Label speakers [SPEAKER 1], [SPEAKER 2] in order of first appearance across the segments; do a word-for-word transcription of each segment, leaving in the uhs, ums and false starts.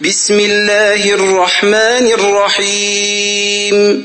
[SPEAKER 1] بسم الله الرحمن الرحيم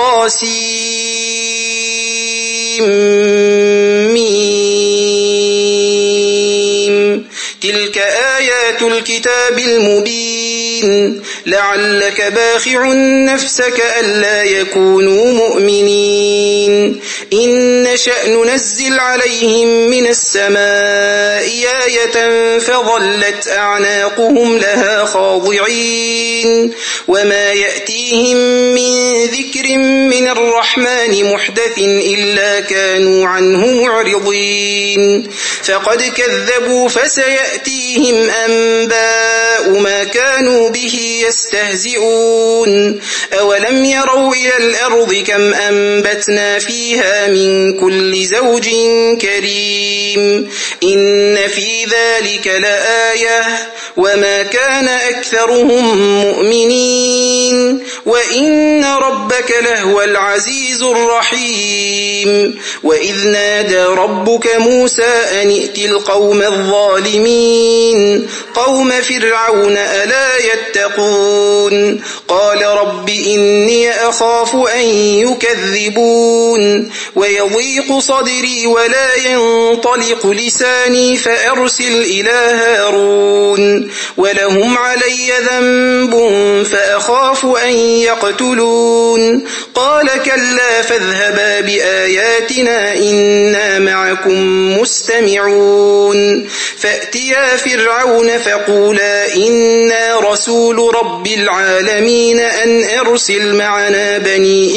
[SPEAKER 1] طاسيم تلك آيات الكتاب المبين لعلك باخع نفسك ألا يكونوا مؤمنين إن نشأ ننزل عليهم من السماء آية فظلت أعناقهم لها خاضعين وما يأتيهم من ذكر من الرحمن محدث إلا كانوا عنه معرضين فقد كذبوا فسيأتيهم أنباء ما كانوا به يستهزئون أولم يروا إلى الأرض كم أنبتنا فيها من كل زوج كريم إن في ذلك لآية وما كان أكثرهم مؤمنين وإن ربك لهو العزيز الرحيم وإذ نادى ربك موسى أن ائت القوم الظالمين قوم فرعون ألا يتقون قال رب إني أخاف أن يكذبون ويضيق صدري ولا ينطلق لساني فأرسل إلى هارون ولهم علي ذنب فأخاف أن يقتلون قال كلا فاذهبا بآياتنا إنا معكم مستمعون فأتيا فرعون فقولا إنا رسول رب العالمين أن أرسل معنا بني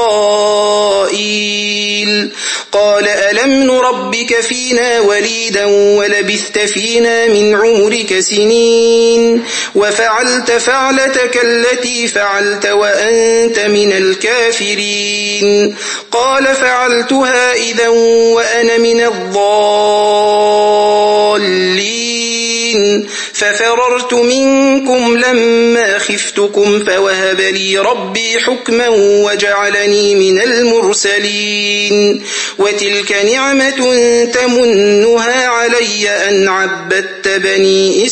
[SPEAKER 1] إسرائيل قال ألم نربك فينا وليدا ولبثت فينا من عمرك سنين وفعلت فعلتك التي فعلت وأنت من الكافرين قال فعلتها إذا وأنا من الضالين ففررت منكم لما خفتكم فوهب لي ربي حكما وجعلني من المرسلين وتلك نعمة تمنها علي أن عبدت بني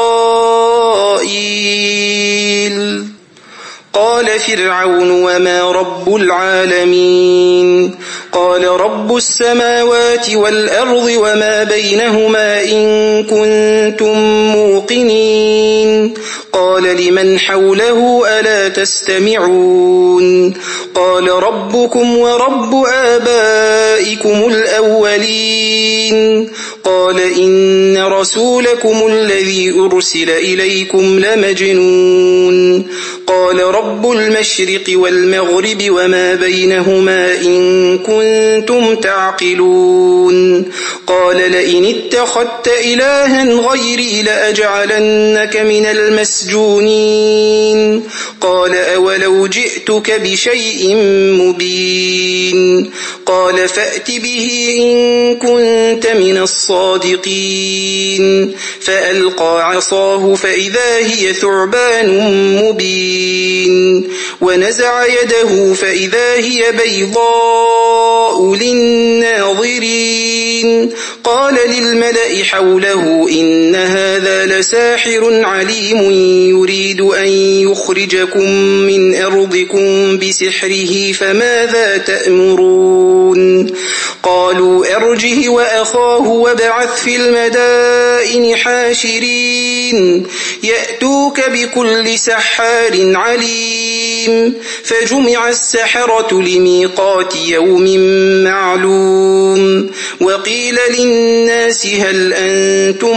[SPEAKER 1] إسرائيل قال فرعون وما رب العالمين قال رب السماوات والأرض وما بينهما إن كنتم موقنين قال لمن حوله ألا تستمعون قال ربكم ورب آبائكم الأولين قال إن رسولكم الذي أرسل إليكم لمجنون قال رب المشرق والمغرب وما بينهما إن كنتم تعقلون قال لئن اتخذت إلها غيري لأجعلنك من المسجونين قال أولو جئتك بشيء مبين قال فأت به إن كنت من الصادقين فألقى عصاه فإذا هي ثعبان مبين ونزع يده فإذا هي بيضاء للناظرين قال للملأ حوله إن هذا لساحر عليم يريد أن يخرجكم من أرضكم بسحره فماذا تأمرون قالوا أرجه وأخاه وابعث في المدائن حاشرين يأتوك بكل سحار عليم فجمع السحرة لميقات يوم معلوم وقيل للناس هل أنتم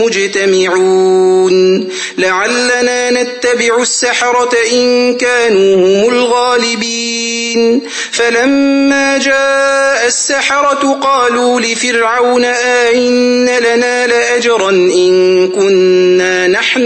[SPEAKER 1] مجتمعون لعلنا نتبع السحرة إن كانوا هم الغالبين فلما جاء السحرة قالوا لفرعون آئن لنا لأجرا إن كنا نحن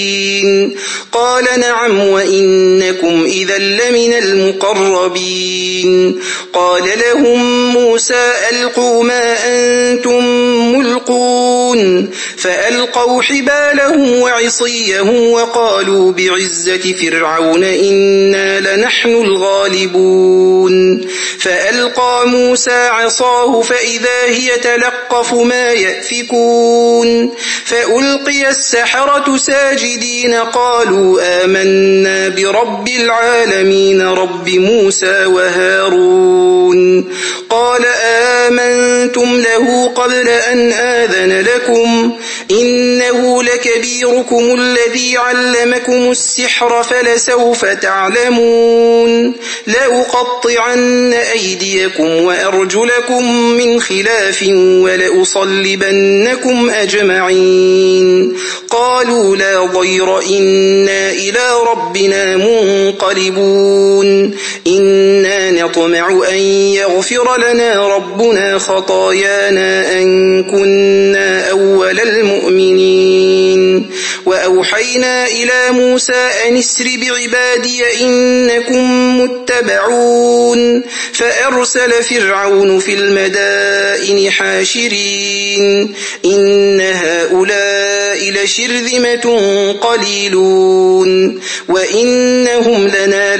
[SPEAKER 1] الغالبين قال نعم وإنكم إذا لمن المقربين الظالمين. قال لهم موسى ألقوا ما أنتم ملقون فألقوا حبالهم وعصيهم وقالوا بعزة فرعون إنا لنحن الغالبون. فألقى موسى عصاه فإذا هي تلقف ما يأفكون فألقي السحرة ساجدين قالوا آمنا برب العالمين رب موسى وهارون. قال آمنتم له قبل أن آذن لكم إنه لكبيركم الذي علمكم السحر فلسوف تعلمون لأقطعن أيديكم وأرجلكم من خلاف ولأصلبنكم أجمعين. قالوا لا ضير إنا إلى ربنا منقلبون إنا نطمع أن يغفر لنا ربنا خطايانا أن كنا أول المؤمنين. وأوحينا إلى موسى أن اسر بعبادي إنكم متبعون فأرسل فرعون في المدائن حاشرين إن هؤلاء لشرذمة قليلون وإنهم لنا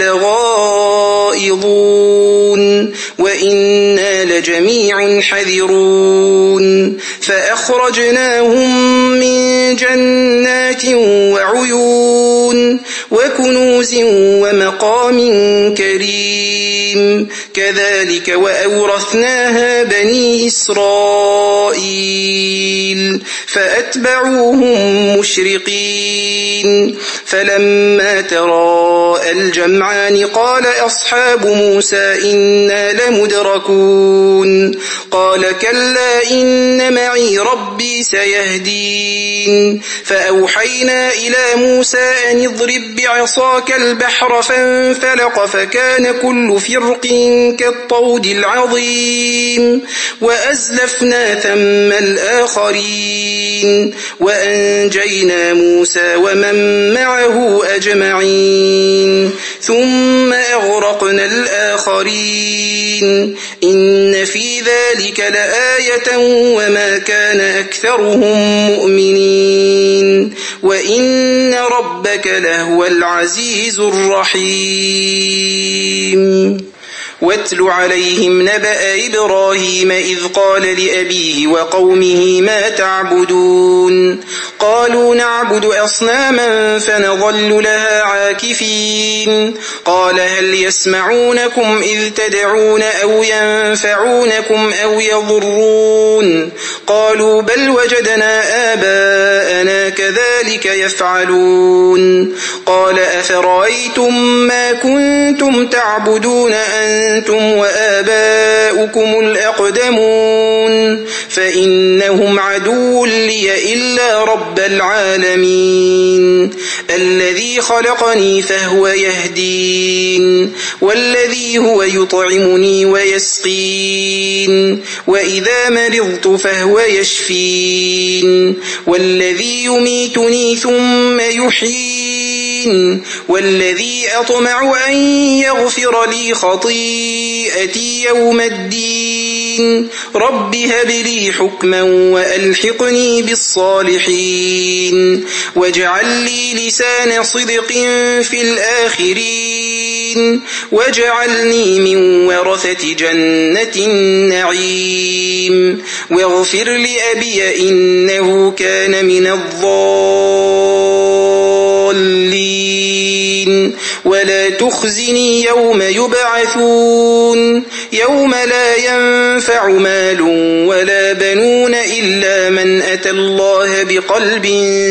[SPEAKER 1] لغائظون وإنا لجميع حذرون. فأخرجناهم من جنات وعيون وكنوز ومقام كريم كذلك وأورثناها بني إسرائيل فأتبعوهم مشرقين. فلما تراءى الجمعان قال أصحاب موسى إنا لمدركون قال كلا إن معي ربي سيهدين. فأوحينا إلى موسى أن اضرب بعصاك البحر فانفلق فكان كل فرق كالطود العظيم وأزلفنا ثم الآخرين وأنجينا موسى ومن معه أجمعين ثم أغرقنا الآخرين إن في ذلك لآية وما كان أكثرهم مؤمنين وإن ربك لهو العزيز الرحيم. واتل عليهم نبأ إبراهيم إذ قال لأبيه وقومه ما تعبدون قالوا نعبد أصناما فنظل لها عاكفين قال هل يسمعونكم إذ تدعون أو ينفعونكم أو يضرون قالوا بل وجدنا آباءنا كذلك يفعلون قال أفرأيتم ما كنتم تعبدون أنتم وآباؤكم الأقدمون فإنهم عدو لي إلا رب العالمين الذي خلقني فهو يهدين والذي هو يطعمني ويسقين وإذا مرضت فهو يشفين والذي يميتني ثم يحيين والذي أطمع أن يغفر لي خطيئتي يوم الدين رب هب لي حكما وألحقني بالصالحين واجعل لي لسان صدق في الآخرين واجعلني من ورثة جنة النعيم واغفر لأبي إنه كان من الضالين ولا تخزني يوم يبعثون يوم لا ينفع مال ولا بنون إلا من أتى الله بقلب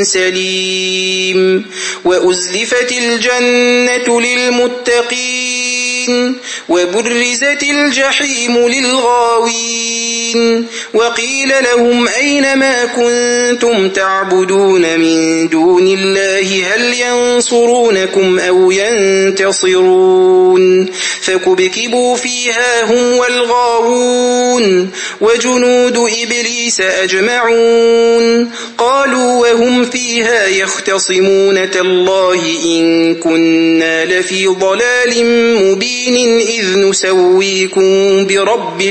[SPEAKER 1] سليم وأزلفت الجنة للمتقين وبرزت الجحيم للغاوين وقيل لهم أين ما كنتم تعبدون من دون الله هل ينصرونكم أو ينتصرون فكبكبوا فيها هم والغاوون وجنود إبليس أجمعون قالوا وهم فيها يختصمون تالله إن كنا لفي ضلال مبين إذ نسويكم برب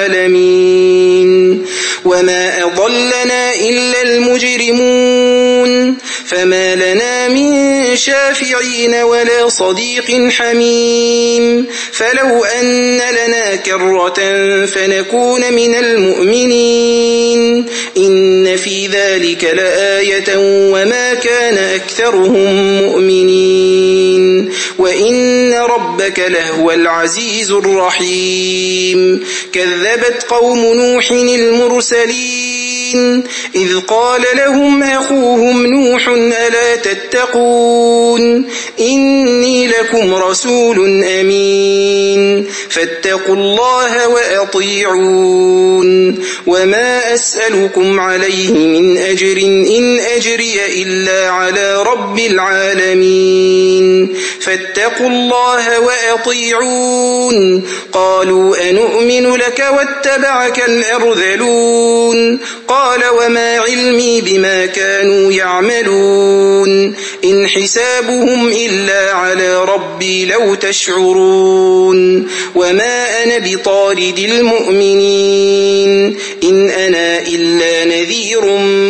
[SPEAKER 1] العالمين وما أضلنا إلا المجرمون فما لنا من شافعين ولا صديق حميم فلو أن لنا كرة فنكون من المؤمنين إن في ذلك لآية وما كان أكثرهم مؤمنين وإن ربك لهو العزيز الرحيم كذبت قوم نوح المرسلين إذ قال لهم أخوهم نوح ألا تتقون إني لكم رسول أمين فاتقوا الله وأطيعون وما أسألكم عليه من أجر إن أجري إلا على رب العالمين فاتقوا الله وأطيعون قالوا أنؤمن لك واتبعك الأرذلون قال وما علمي بما كانوا يعملون إن حسابهم إلا على ربي لو تشعرون وما أنا بطارد المؤمنين إن أنا إلا نذير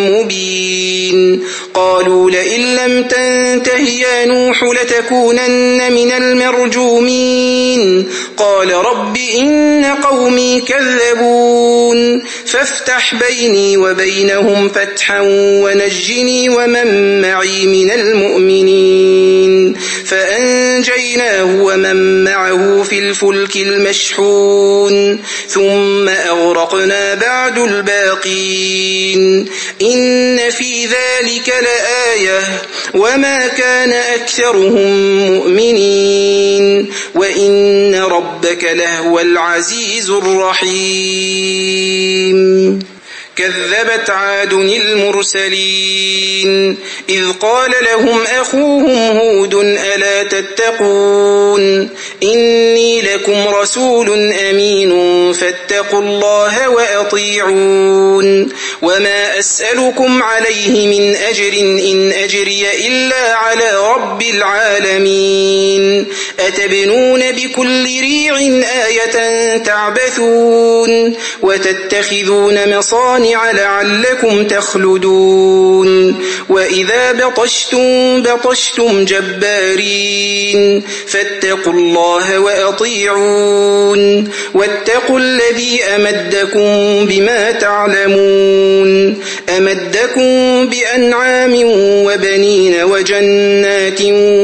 [SPEAKER 1] مبين قالوا لئن لم تنته يا نوح لتكونن من المرجومين قال رب إن قومي كذبون فافتح بيني وبينهم فتحا ونجني ومن معي من المؤمنين فأنجيناه ومن معه في الفلك المشحون ثم أغرقنا بعد الباقين إن في ذلك لآية وما كان أكثرهم مؤمنين وإن ربك لهو العزيز الرحيم كذبت عاد المرسلين إذ قال لهم أخوهم هود ألا تتقون إني لكم رسول أمين فاتقوا الله وأطيعون وما أسألكم عليه من أجر إن أجري إلا على رب العالمين أتبنون بكل ريع آية تعبثون وتتخذون مصانع لعلكم تخلدون وإذا بطشتم بطشتم جبارين فاتقوا الله وأطيعون واتقوا الذي أمدكم بما تعلمون أمدكم بأنعام وبنين وجنات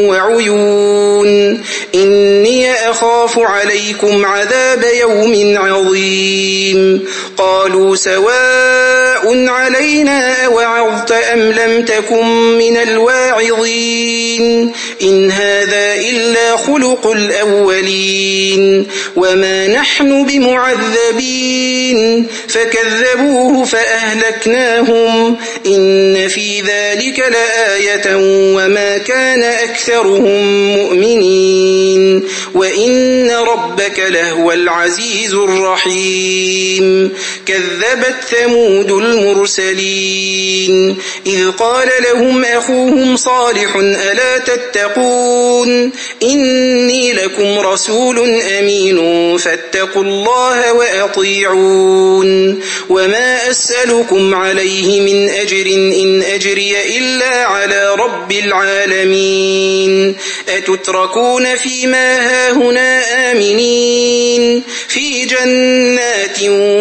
[SPEAKER 1] وعيون إني أخاف عليكم عذاب يوم عظيم قالوا سواء علينا أوعظت أم لم تكن من الواعظين إن هذا إلا خلق الأولين وما نحن بمعذبين فكذبوه فأهلكناهم إن في ذلك لآية وما كان أكثرهم مؤمنين وإن ربك لهو العزيز الرحيم كذبت ثمود المرسلين إذ قال لهم أخوهم صالح ألا تتقون إني لكم رسول أمين فاتقوا الله وأطيعون وما أسألكم عليه من أجر إن أجري إلا على رب العالمين أتتركون فيما هاهنا آمنين في جنات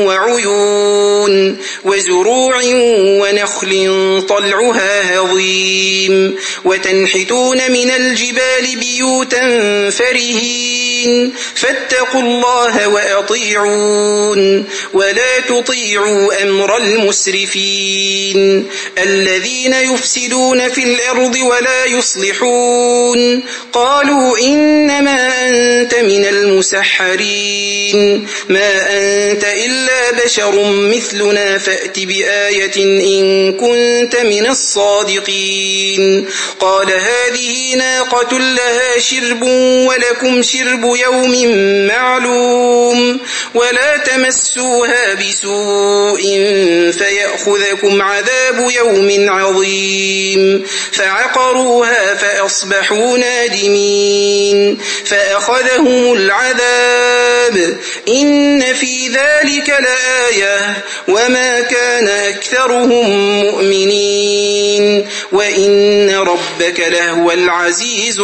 [SPEAKER 1] وعيون وزروع ونخل طلعها هضيم وتنحتون من الجبال بيوتا فرهين فاتقوا الله وأطيعون ولا تطيعوا أمر المسرفين الذين يفسدون في الأرض ولا يصلحون قالوا إنما أنت من المسحرين ما أنت إلا بشر مثلنا فأت بآية إن كنت من الصادقين قال هذه ناقة لها شرب ولكم شرب يوم معلوم ولا تمسوها بسوء فيأخذكم عذاب يوم عظيم فعقروها فأصبحوا نادمين فأخذهم العذاب إن في ذلك لآية وما كان أكثرهم مؤمنين وإن ربك لهو العزيز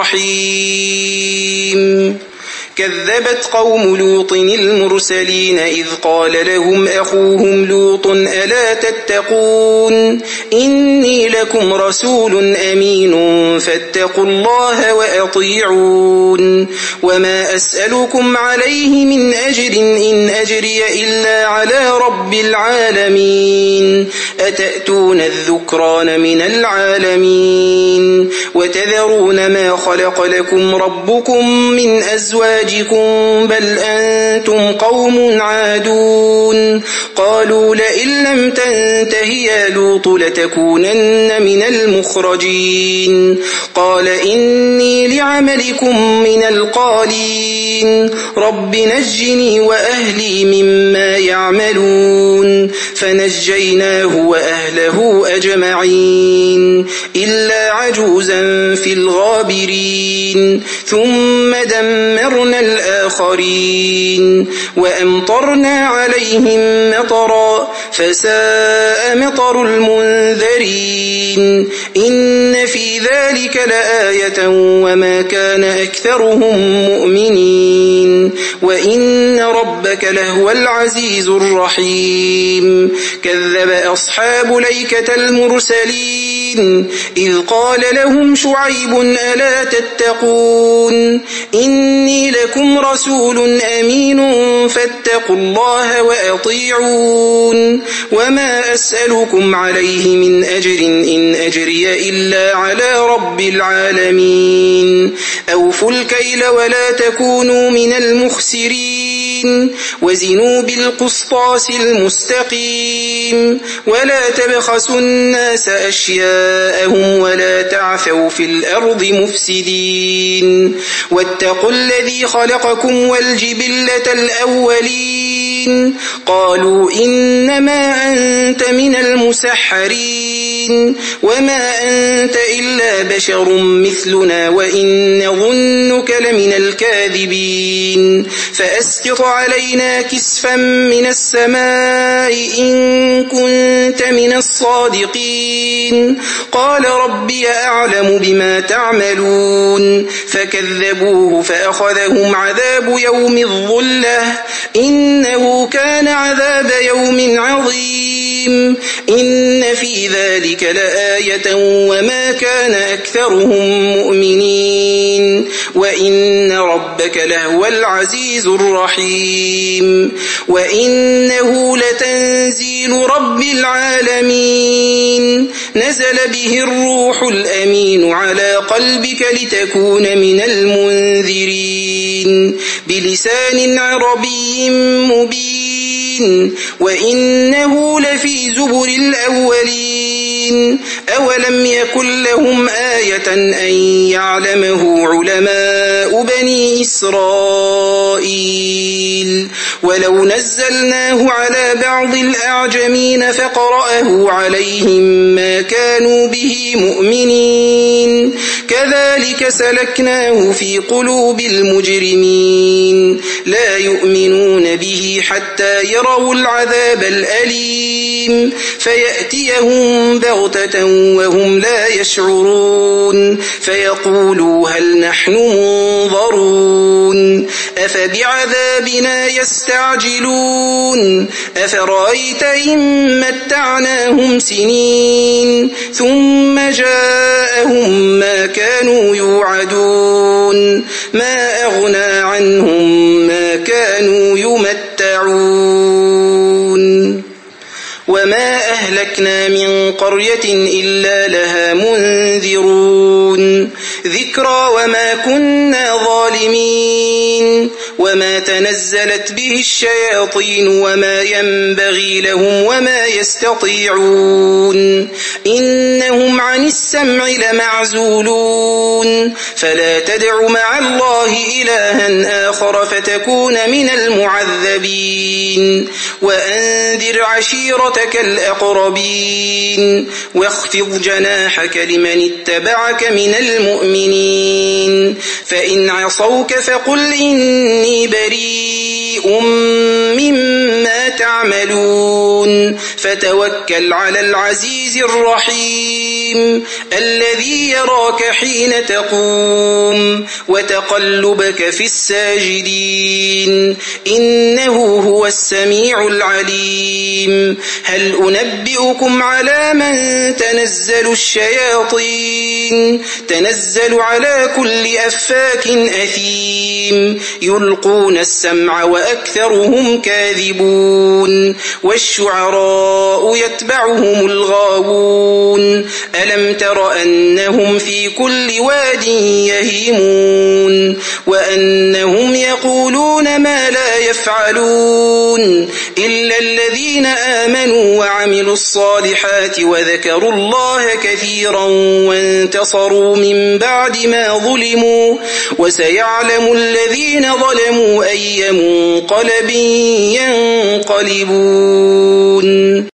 [SPEAKER 1] الرحيم كذبت قوم لوط المرسلين إذ قال لهم أخوهم لوط ألا تتقون إني لكم رسول أمين فاتقوا الله وأطيعون وما أسألكم عليه من أجر إن أجري إلا على رب العالمين أتأتون الذكران من العالمين وتذرون ما خلق لكم ربكم من أزواج بل أنتم قوم عادون قالوا لئن لم تنته يا لوط لتكونن من المخرجين قال إني لعملكم من القالين رب نجني وأهلي مما يعملون فنجيناه وأهله أجمعين إلا عجوزا في الغابرين ثم دمرنا الآخرين وأمطرنا عليهم مطرا فساء مطر المنذرين إن في ذلك لآية وما كان أكثرهم مؤمنين وإن ربك لهو العزيز الرحيم كذب أصحاب ليكة المرسلين إذ قال لهم شعيب ألا تتقون إني لكم رسول أمين فاتقوا الله وأطيعون وما أسألكم عليه من أجر إن أجري إلا على رب العالمين أوفوا الكيل ولا تكونوا من المخسرين وزنوا بالقسطاس المستقيم ولا تبخسوا الناس أشياءهم ولا تعثوا في الأرض مفسدين واتقوا الذي خلقكم والجبلة الأولين قالوا إنما أنت من المسحرين وما أنت إلا بشر مثلنا وإن نظنك لمن الكاذبين فأسقط علينا كسفا من السماء إن كنت من الصادقين قال ربي أعلم بما تعملون فكذبوه فأخذهم عذاب يوم الظلة إنه كان عذاب يوم عظيم إن في ذلك لآية وما كان أكثرهم مؤمنين وإن ربك لهو العزيز الرحيم وإنه لتنزيل رب العالمين نزل به الروح الأمين على قلبك لتكون من المنذرين بلسان عربي مبين وإنه لفي زبر الأولين أولم يكن لهم آية أن يعلمه علماء بني إسرائيل ولو نزلناه على بعض الأعجمين فقرأه عليهم ما كانوا به مؤمنين كذلك سلكناه في قلوب المجرمين لا يؤمنون به حتى يروا العذاب الأليم فيأتيهم بغتة وهم لا يشعرون فيقولوا هل نحن منظرون أفبعذابنا يستعجلون أفرأيت إن متعناهم سنين ثم جاءهم ما كانوا كانوا يوعدون ما أغنى عنهم ما كانوا يمتعون وما أهلكنا من قرية إلا لها منذرون ذكرى وما كنا ظالمين وما تنزلت به الشياطين وما ينبغي لهم وما يستطيعون إنهم عن السمع لمعزولون فلا تدع مع الله إلها آخر فتكون من المعذبين وأنذر عشيرتك الأقربين واخفض جناحك لمن اتبعك من المؤمنين فإن عصوك فقل إني بريء مما تعملون فتوكل على العزيز الرحيم الذي يراك حين تقوم وتقلبك في الساجدين إنه هو السميع العليم هل أنبئكم على من تنزل الشياطين تنزل على كل أفاك أثيم يلقون السمع وأكثرهم كاذبون والشعراء يتبعهم الغاوون ألم تر أنهم في كل واد يهيمون وأنهم يقولون ما لا يفعلون إلا الذين آمنوا وعملوا الصالحات وذكروا الله كثيرا وانتصروا من بعد ما ظلموا وسيعلم الذين ظلموا أي منقلب ينقلبون.